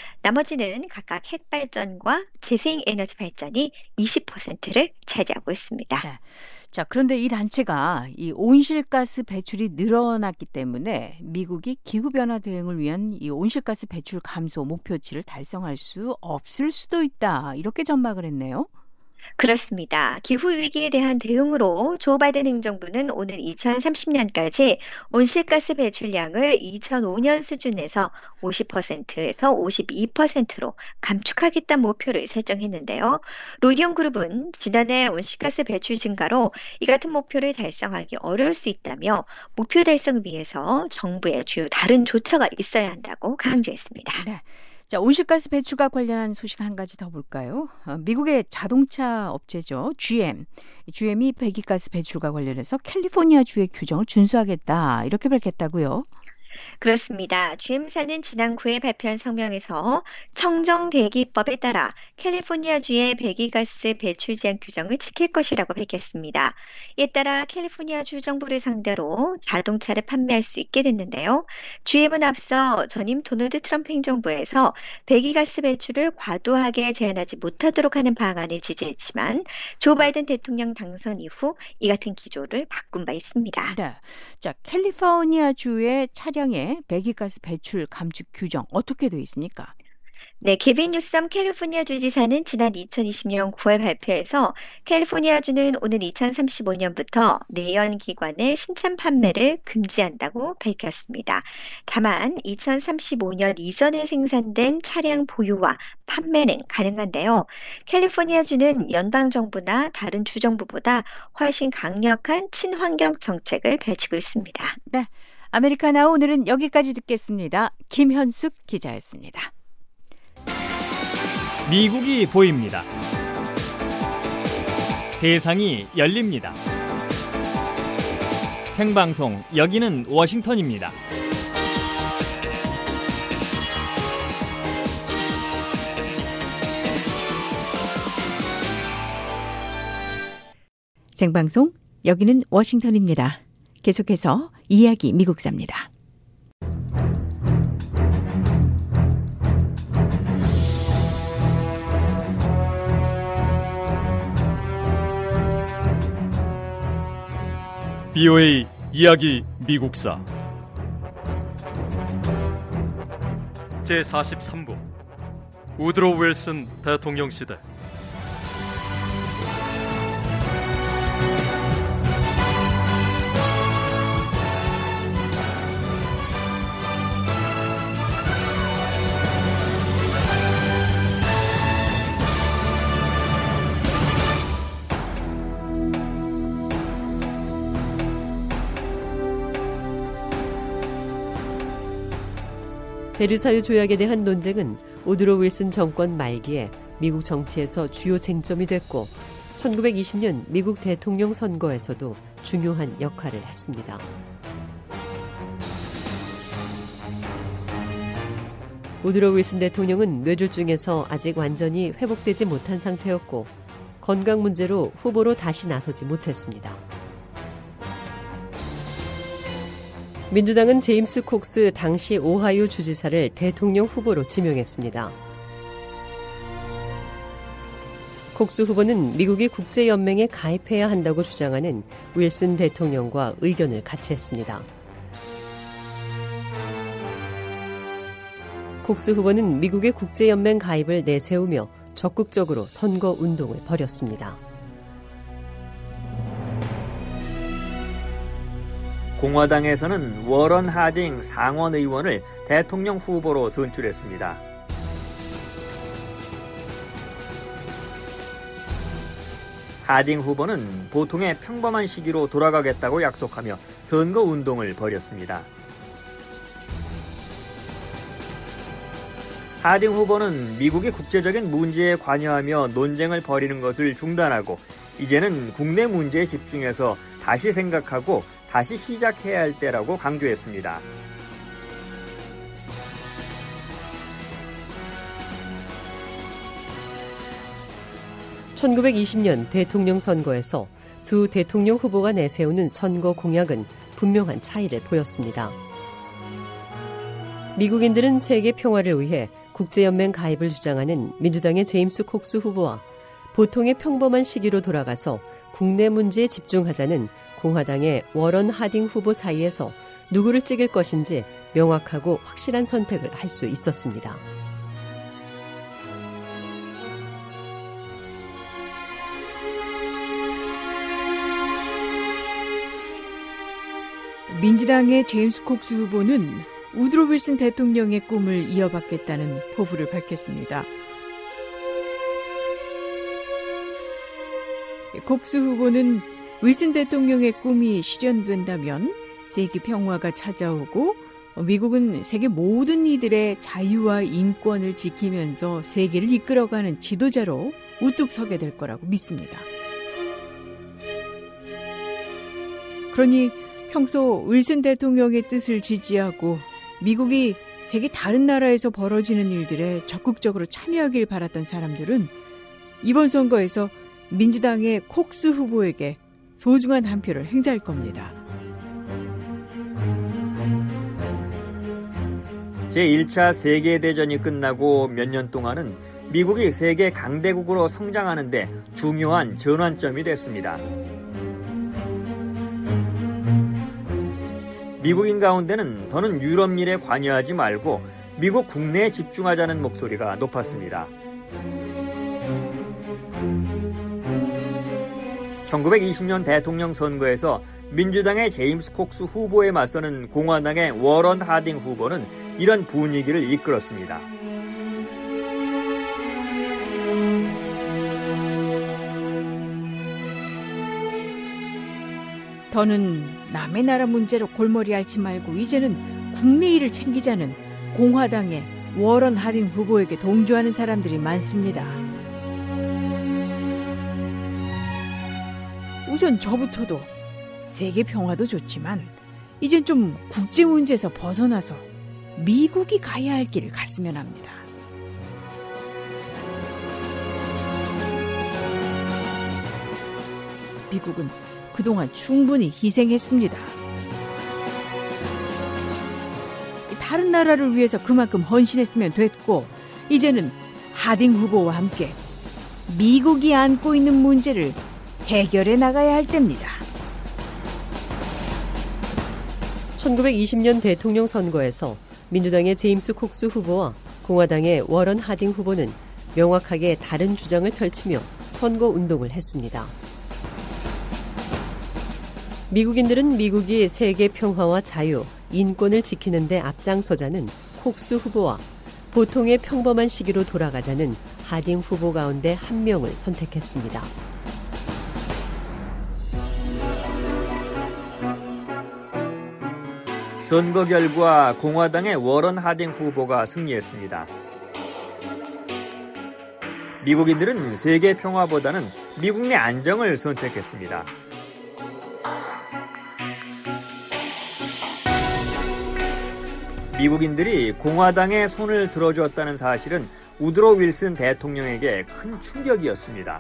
나머지는 각각 핵발전과 재생에너지 발전이 이십 퍼센트를 차지하고 있습니다. 네. 자, 그런데 이 단체가 이 온실가스 배출이 늘어났기 때문에 미국이 기후변화 대응을 위한 이 온실가스 배출 감소 목표치를 달성할 수 없을 수도 있다. 이렇게 전망을 했네요. 그렇습니다. 기후위기에 대한 대응으로 조 바이든 행정부는 오는 이천삼십 년까지 온실가스 배출량을 이천오 년 수준에서 오십 퍼센트에서 오십이 퍼센트로 감축하겠다는 목표를 설정했는데요. 로디움 그룹은 지난해 온실가스 배출 증가로 이 같은 목표를 달성하기 어려울 수 있다며 목표 달성을 위해서 정부의 주요 다른 조처가 있어야 한다고 강조했습니다. 네. 자, 온실가스 배출과 관련한 소식 한 가지 더 볼까요? 어, 미국의 자동차 업체죠. 지엠. 지엠이 배기가스 배출과 관련해서 캘리포니아주의 규정을 준수하겠다. 이렇게 밝혔다고요. 그렇습니다. 지엠사는 지난 구일 발표한 성명에서 청정대기법에 따라 캘리포니아주의 배기가스 배출 제한 규정을 지킬 것이라고 밝혔습니다. 이에 따라 캘리포니아주 정부를 상대로 자동차를 판매할 수 있게 됐는데요. 지엠은 앞서 전임 도널드 트럼프 행정부에서 배기가스 배출을 과도하게 제한하지 못하도록 하는 방안을 지지했지만 조 바이든 대통령 당선 이후 이 같은 기조를 바꾼 바 있습니다. 네. 자, 캘리포니아주의 차량의 배기가스 배출 감축 규정 어떻게 되어 있습니까? 네, 케빈 뉴섬 캘리포니아 주지사는 지난 이천이십 년 구월 발표에서 캘리포니아주는 오는 이천삼십오 년부터 내연기관의 신차 판매를 금지한다고 밝혔습니다. 다만 이천삼십오 년 이전에 생산된 차량 보유와 판매는 가능한데요. 캘리포니아주는 연방정부나 다른 주정부보다 훨씬 강력한 친환경 정책을 펼치고 있습니다. 네, 아메리카나 오늘은 여기까지 듣겠습니다. 김현숙 기자였습니다. 미국이 보입니다. 세상이 열립니다. 생방송 여기는 워싱턴입니다. 생방송 여기는 워싱턴입니다. 계속해서 이야기 미국사입니다. 비오에이 이야기 미국사 제사십삼 부 우드로 윌슨 대통령 시대. 베르사유 조약에 대한 논쟁은 우드로 윌슨 정권 말기에 미국 정치에서 주요 쟁점이 됐고 천구백이십 년 미국 대통령 선거에서도 중요한 역할을 했습니다. 우드로 윌슨 대통령은 뇌졸중에서 아직 완전히 회복되지 못한 상태였고 건강 문제로 후보로 다시 나서지 못했습니다. 민주당은 제임스 콕스 당시 오하이오 주지사를 대통령 후보로 지명했습니다. 콕스 후보는 미국이 국제연맹에 가입해야 한다고 주장하는 윌슨 대통령과 의견을 같이 했습니다. 콕스 후보는 미국의 국제연맹 가입을 내세우며 적극적으로 선거 운동을 벌였습니다. 공화당에서는 워런 하딩 상원 의원을 대통령 후보로 선출했습니다. 하딩 후보는 보통의 평범한 시기로 돌아가겠다고 약속하며 선거 운동을 벌였습니다. 하딩 후보는 미국의 국제적인 문제에 관여하며 논쟁을 벌이는 것을 중단하고 이제는 국내 문제에 집중해서 다시 생각하고 다시 시작해야 할 때라고 강조했습니다. 천구백이십 년 대통령 선거에서 두 대통령 후보가 내세우는 선거 공약은 분명한 차이를 보였습니다. 미국인들은 세계 평화를 위해 국제연맹 가입을 주장하는 민주당의 제임스 콕스 후보와 보통의 평범한 시기로 돌아가서 국내 문제에 집중하자는 공화당의 워런 하딩 후보 사이에서 누구를 찍을 것인지 명확하고 확실한 선택을 할 수 있었습니다. 민주당의 제임스 콕스 후보는 우드로 윌슨 대통령의 꿈을 이어받겠다는 포부를 밝혔습니다. 콕스 후보는 윌슨 대통령의 꿈이 실현된다면 세계 평화가 찾아오고 미국은 세계 모든 이들의 자유와 인권을 지키면서 세계를 이끌어가는 지도자로 우뚝 서게 될 거라고 믿습니다. 그러니 평소 윌슨 대통령의 뜻을 지지하고 미국이 세계 다른 나라에서 벌어지는 일들에 적극적으로 참여하길 바랐던 사람들은 이번 선거에서 민주당의 콕스 후보에게 소중한 한 표를 행사할 겁니다. 제일 차 세계대전이 끝나고 몇 년 동안은 미국이 세계 강대국으로 성장하는 데 중요한 전환점이 됐습니다. 미국인 가운데는 더는 유럽 일에 관여하지 말고 미국 국내에 집중하자는 목소리가 높았습니다. 천구백이십 년 대통령 선거에서 민주당의 제임스 콕스 후보에 맞서는 공화당의 워런 하딩 후보는 이런 분위기를 이끌었습니다. 더는 남의 나라 문제로 골머리 앓지 말고 이제는 국내 일을 챙기자는 공화당의 워런 하딩 후보에게 동조하는 사람들이 많습니다. 우선 저부터도 세계 평화도 좋지만 이젠 좀 국제 문제에서 벗어나서 미국이 가야 할 길을 갔으면 합니다. 미국은 그동안 충분히 희생했습니다. 다른 나라를 위해서 그만큼 헌신했으면 됐고 이제는 하딩 후보와 함께 미국이 안고 있는 문제를 해결해 나가야 할 때입니다. 천구백이십 년 대통령 선거에서 민주당의 제임스 콕스 후보와 공화당의 워런 하딩 후보는 명확하게 다른 주장을 펼치며 선거 운동을 했습니다. 미국인들은 미국이 세계 평화와 자유, 인권을 지키는 데 앞장서자는 콕스 후보와 보통의 평범한 시기로 돌아가자는 하딩 후보 가운데 한 명을 선택했습니다. 선거 결과 공화당의 워런 하딩 후보가 승리했습니다. 미국인들은 세계 평화보다는 미국 내 안정을 선택했습니다. 미국인들이 공화당의 손을 들어주었다는 사실은 우드로 윌슨 대통령에게 큰 충격이었습니다.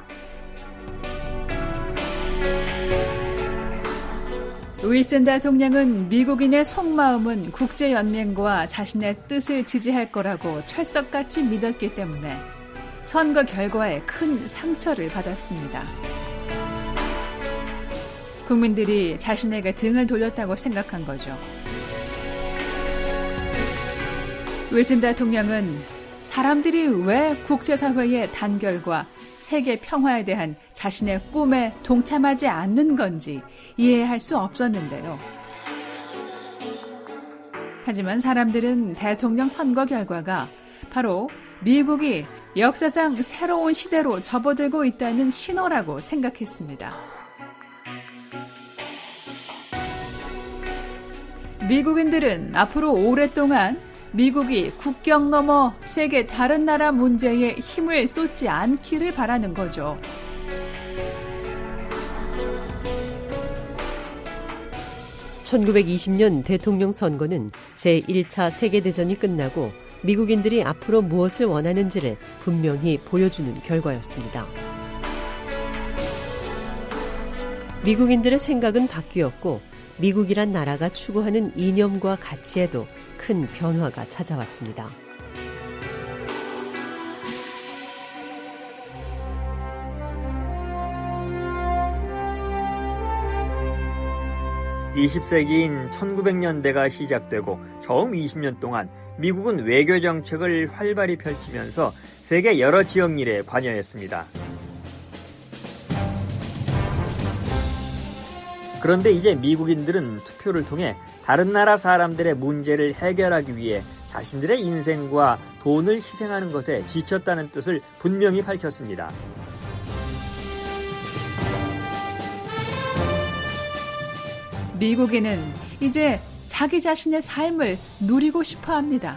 윌슨 대통령은 미국인의 속마음은 국제연맹과 자신의 뜻을 지지할 거라고 철석같이 믿었기 때문에 선거 결과에 큰 상처를 받았습니다. 국민들이 자신에게 등을 돌렸다고 생각한 거죠. 윌슨 대통령은 사람들이 왜 국제사회의 단결과 세계 평화에 대한 자신의 꿈에 동참하지 않는 건지 이해할 수 없었는데요. 하지만 사람들은 대통령 선거 결과가 바로 미국이 역사상 새로운 시대로 접어들고 있다는 신호라고 생각했습니다. 미국인들은 앞으로 오랫동안 미국이 국경 넘어 세계 다른 나라 문제에 힘을 쏟지 않기를 바라는 거죠. 천구백이십 년 대통령 선거는 제일 차 세계대전이 끝나고 미국인들이 앞으로 무엇을 원하는지를 분명히 보여주는 결과였습니다. 미국인들의 생각은 바뀌었고 미국이란 나라가 추구하는 이념과 가치에도 큰 변화가 찾아왔습니다. 이십 세기인 천구백 년대가 시작되고 처음 이십 년 동안 미국은 외교 정책을 활발히 펼치면서 세계 여러 지역 일에 관여했습니다. 그런데 이제 미국인들은 투표를 통해 다른 나라 사람들의 문제를 해결하기 위해 자신들의 인생과 돈을 희생하는 것에 지쳤다는 뜻을 분명히 밝혔습니다. 미국인은 이제 자기 자신의 삶을 누리고 싶어 합니다.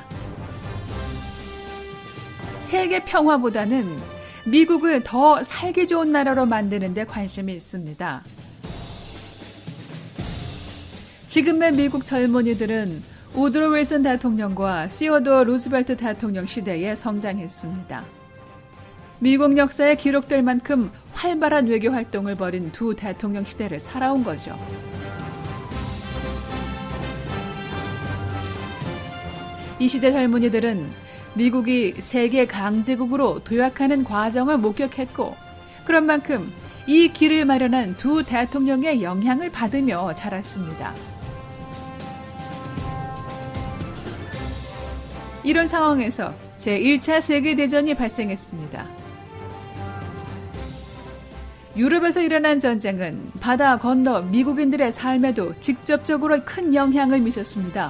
세계 평화보다는 미국을 더 살기 좋은 나라로 만드는 데 관심이 있습니다. 지금의 미국 젊은이들은 우드로 윌슨 대통령과 시어도어 루즈벨트 대통령 시대에 성장했습니다. 미국 역사에 기록될 만큼 활발한 외교 활동을 벌인 두 대통령 시대를 살아온 거죠. 이 시대 젊은이들은 미국이 세계 강대국으로 도약하는 과정을 목격했고, 그런 만큼 이 길을 마련한 두 대통령의 영향을 받으며 자랐습니다. 이런 상황에서 제일 차 세계대전이 발생했습니다. 유럽에서 일어난 전쟁은 바다 건너 미국인들의 삶에도 직접적으로 큰 영향을 미쳤습니다.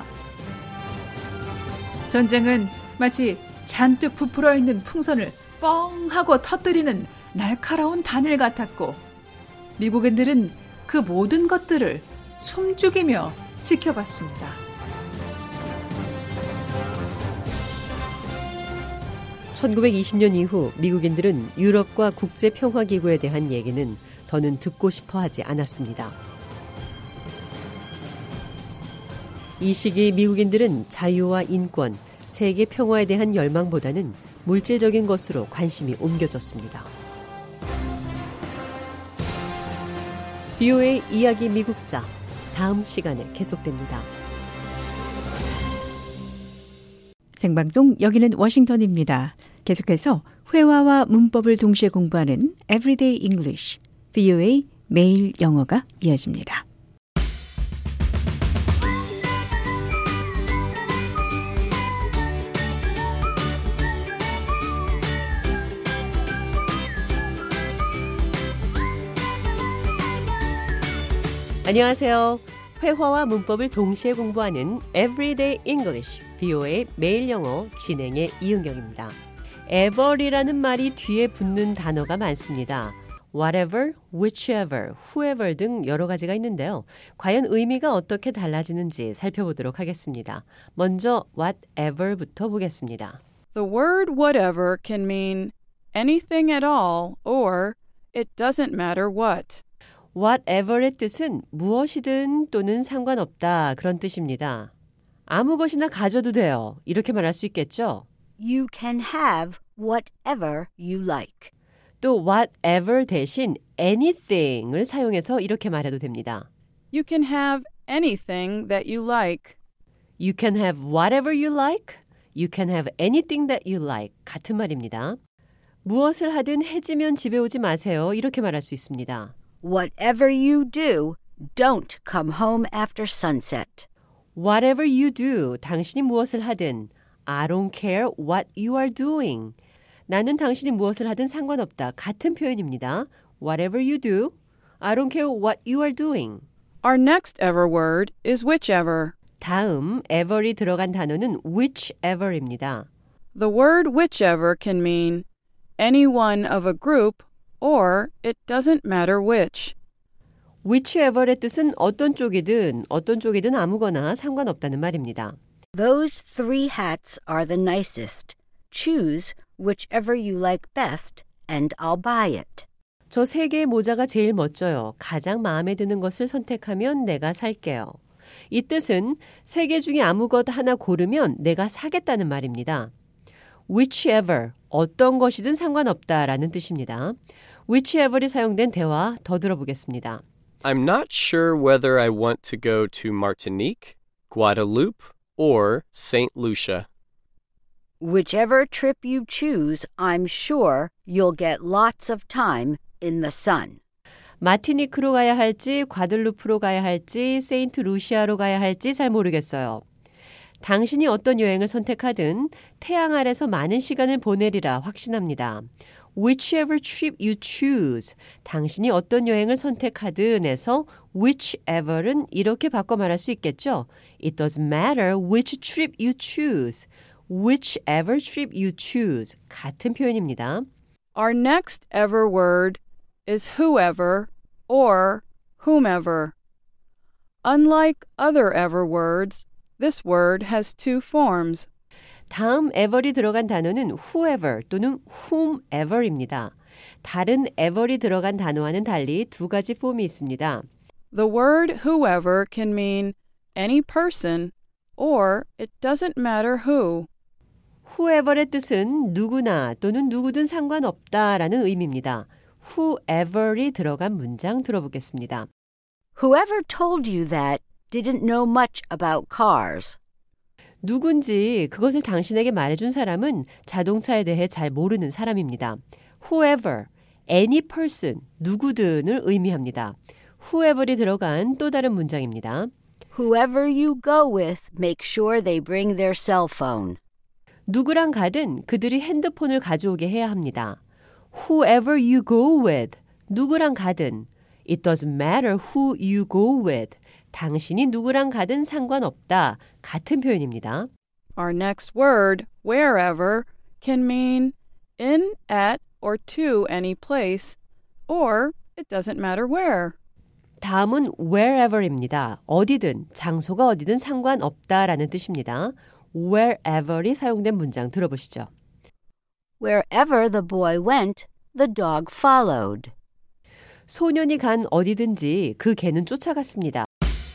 전쟁은 마치 잔뜩 부풀어 있는 풍선을 뻥 하고 터뜨리는 날카로운 바늘 같았고, 미국인들은 그 모든 것들을 숨죽이며 지켜봤습니다. 천구백이십 년 이후 미국인들은 유럽과 국제평화기구에 대한 얘기는 더는 듣고 싶어 하지 않았습니다. 이 시기 미국인들은 자유와 인권, 세계 평화에 대한 열망보다는 물질적인 것으로 관심이 옮겨졌습니다. 비오에이 이야기 미국사, 다음 시간에 계속됩니다. 생방송 여기는 워싱턴입니다. 계속해서 회화와 문법을 동시에 공부하는 Everyday English, 비오에이 매일 영어가 이어집니다. 안녕하세요. 회화와 문법을 동시에 공부하는 Everyday English, 비오에이 매일 영어 진행의 이은경입니다. ever이라는 말이 뒤에 붙는 단어가 많습니다. whatever, whichever, whoever 등 여러 가지가 있는데요. 과연 의미가 어떻게 달라지는지 살펴보도록 하겠습니다. 먼저 whatever부터 보겠습니다. The word whatever can mean anything at all or it doesn't matter what. whatever의 뜻은 무엇이든 또는 상관없다 그런 뜻입니다. 아무 것이나 가져도 돼요. 이렇게 말할 수 있겠죠? You can have whatever you like. 또 whatever 대신 anything을 사용해서 이렇게 말해도 됩니다. You can have anything that you like. You can have whatever you like. You can have anything that you like. 같은 말입니다. 무엇을 하든 해지면 집에 오지 마세요. 이렇게 말할 수 있습니다. Whatever you do, don't come home after sunset. Whatever you do, 당신이 무엇을 하든 I don't care what you are doing. 나는 당신이 무엇을 하든 상관없다. 같은 표현입니다. Whatever you do, I don't care what you are doing. Our next ever word is whichever. 다음 ever이 들어간 단어는 whichever입니다. The word whichever can mean any one of a group or it doesn't matter which. whichever의 뜻은 어떤 쪽이든 어떤 쪽이든 아무거나 상관없다는 말입니다. Those three hats are the nicest. Choose whichever you like best and I'll buy it. 저 세 개의 모자가 제일 멋져요. 가장 마음에 드는 것을 선택하면 내가 살게요. 이 뜻은 세 개 중에 아무 것 하나 고르면 내가 사겠다는 말입니다. whichever, 어떤 것이든 상관없다라는 뜻입니다. whichever이 사용된 대화 더 들어보겠습니다. I'm not sure whether I want to go to Martinique, Guadeloupe, or Saint Lucia. Whichever trip you choose, I'm sure you'll get lots of time in the sun. 마티니크로 가야 할지, 과들루프로 가야 할지, 세인트 루시아로 가야 할지 잘 모르겠어요. 당신이 어떤 여행을 선택하든 태양 아래서 많은 시간을 보내리라 확신합니다. whichever trip you choose. 당신이 어떤 여행을 선택하든에서 whichever은 이렇게 바꿔 말할 수 있겠죠. It doesn't matter which trip you choose. whichever trip you choose. 같은 표현입니다. Our next ever word is whoever or whomever. Unlike other ever words, this word has two forms. 다음 ever이 들어간 단어는 whoever 또는 whomever입니다. 다른 ever이 들어간 단어와는 달리 두 가지 폼이 있습니다. The word whoever can mean any person or it doesn't matter who. whoever의 뜻은 누구나 또는 누구든 상관없다라는 의미입니다. whoever이 들어간 문장 들어보겠습니다. Whoever told you that didn't know much about cars. 누군지 그것을 당신에게 말해준 사람은 자동차에 대해 잘 모르는 사람입니다. whoever, any person, 누구든을 의미합니다. whoever이 들어간 또 다른 문장입니다. Whoever you go with, make sure they bring their cell phone. 누구랑 가든 그들이 핸드폰을 가져오게 해야 합니다. Whoever you go with, 누구랑 가든. It doesn't matter who you go with. 당신이 누구랑 가든 상관없다. 같은 표현입니다. Our next word, wherever, can mean in, at, or to any place, or it doesn't matter where. 다음은 wherever입니다. 어디든, 장소가 어디든 상관없다라는 뜻입니다. wherever이 사용된 문장 들어보시죠. Wherever the boy went, the dog followed. 소년이 간 어디든지 그 개는 쫓아갔습니다.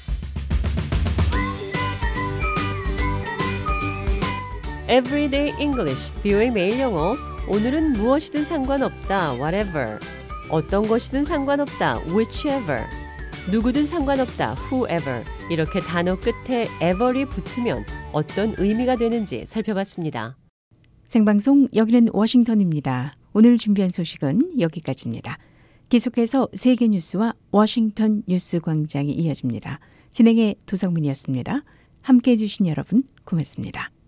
Everyday English, 비오에이 매일 영어. 오늘은 무엇이든 상관없다, whatever. 어떤 것이든 상관없다, whichever. 누구든 상관없다, whoever. 이렇게 단어 끝에 ever이 붙으면 어떤 의미가 되는지 살펴봤습니다. 생방송 여기는 워싱턴입니다. 오늘 준비한 소식은 여기까지입니다. 계속해서 세계 뉴스와 워싱턴 뉴스 광장이 이어집니다. 진행의 도성민이었습니다. 함께해 주신 여러분 고맙습니다.